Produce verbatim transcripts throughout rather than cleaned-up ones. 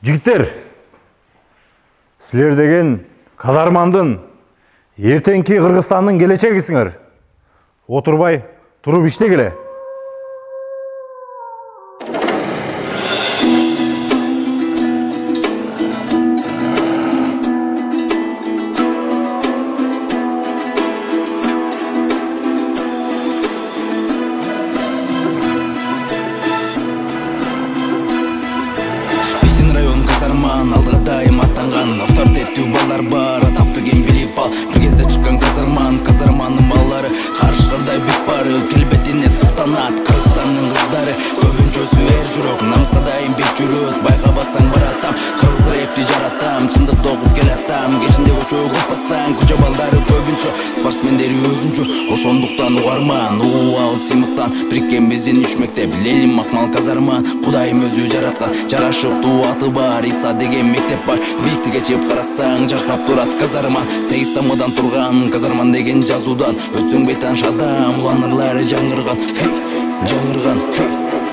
Жігіттер, сілер деген казармандың, ертеңки Қырғызстанның келечегісіңер. Отырбай, тұрып іште келе. Алға дайым аттанған авторитеттүү балдар бар, атақты кен билип ал. Бір кезде шыққан казарман, казарманның баллары қарышқырдай бүк бары, келбетіне сұқтанат Қырғызстанның қыздары. Көбінчөсі ер жүрек, намысқа дайым бек жүрөт. Байқабасаң баратам, қырғыз рэпти жаратам, чындықты оқып келатам. Кешінде көчө көппасаң, күчө балдары көбінчө, спортсмендери өзүнчө. Ошондуктан угарман, уу алып сыймыктан, бириккен биздин үч мектеп, Ленин макмал казарман. Кудайым өзү жараткан, жарашыктуу аты бар, Иса деген мектеп бар. Бииктикке чыгып карасаң, жаркап турат казарман. Сегиз тамадан турган казарман деген жазуудан, өтсөң бейтан шадам, уланырлары жаңырган, хей, жаңырган, хей.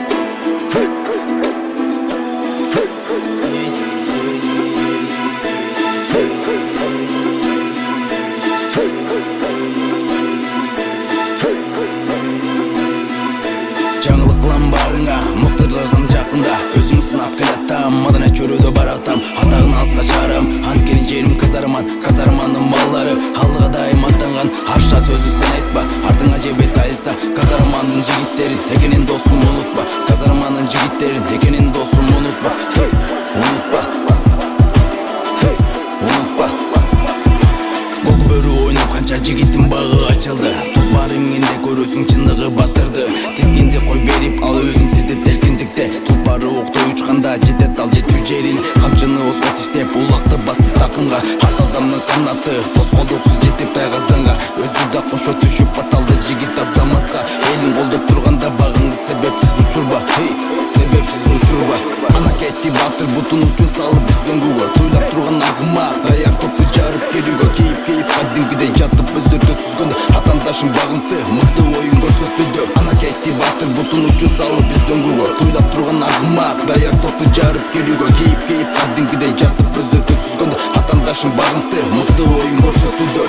Жаңылык кылам барыңа, мыктырларсам жакында, өзүм сынап келатам, маданет чөрөдө баратам, атагын алыска чыгарам, анткени жерим казарман, казармандын балдары, алга дайым аттанган, арша сөзү сен айтпа, артыңа жебе сайылса, казармандын жигиттерин, экенин досум унутпа, казармандын жигиттерин, экенин досум унутпа, хей, унутпа, хей, унутпа. Көк бөрү ойноп канча жигиттин багы ачылды, тулпар эмгенде көрөсүң чындыгы батырды, тизгинди кой берип ал өзүн сезет эркиндикте, тулпары октой учканда жетет ал жетүү жерин, камчыны оскот иштеп улакты басып такынга, ат адамдын канаты тос колдоксуз жетип тайгазанга, өзү да кошо түшүп аталды жигит азаматка, элин колдоп турганда багыңды себепсиз учурба, хей, себепсиз учурба. Ана кетти батыр бутун учун салып бүздөңгүгө, туйлап турган агымак, даяр топту жарып келүүгө, кейип кейип кадимкидей жатып өздөрдө сүзгөндө, атандашын багынты мыкты оюн көрсөтүүдө. Ана кетти батыр бутун учун салып бүздөңгүгө, туйлап турган агымак, даяр топту жарып келүүгө, кейип кейип кадимкидей жатып өздөрдө сүзгөндө, атандашын багынты мыкты оюн көрсөтүүдө.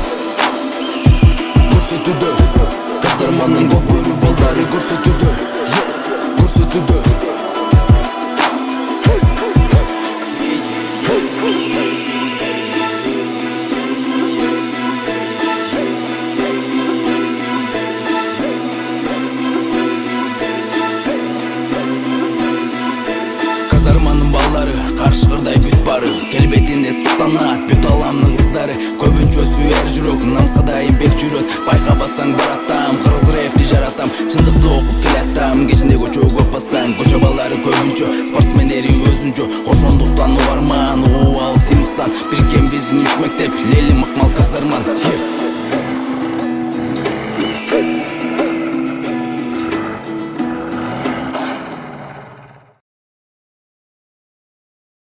Көрсөтүүдө, казарманын көк бөрү балдары көрсөтүүдө, көрсөтүүдө. Казарманын балдары карышкырдай бүт бары, келбетине суктанат бүт аламдын кыздары. Көбүнчөсү эр жүрөк, намыска дайым бек жүрөт. Байкабасаң баратта